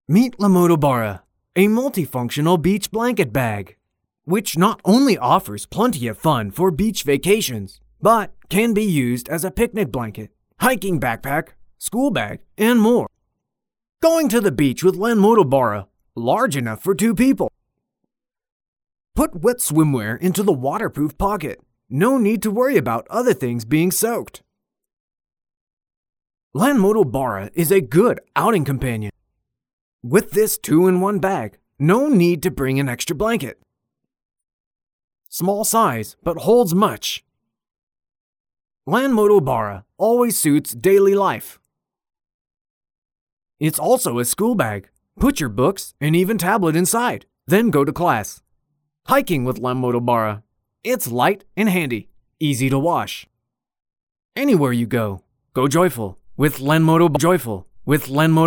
Meet Lamodo Bara, a multifunctional beach blanket bag, which not only offers plenty of fun for beach vacations, but can be used as a picnic blanket, hiking backpack, school bag, and more. Going to the beach with Lamodo Bara, large enough for 2 people. Put wet swimwear into the waterproof pocket. No need to worry about other things being soaked. Lamodo Bara is a good outing companion. With this 2-in-1 bag, no need to bring an extra blanket. Small size, but holds much. Lamodo Bara always suits daily life. It's also a school bag. Put your books and even tablet inside, then go to class. Hiking with Lamodo Bara. It's light and handy, easy to wash. Anywhere you go, go joyful with Lamodo.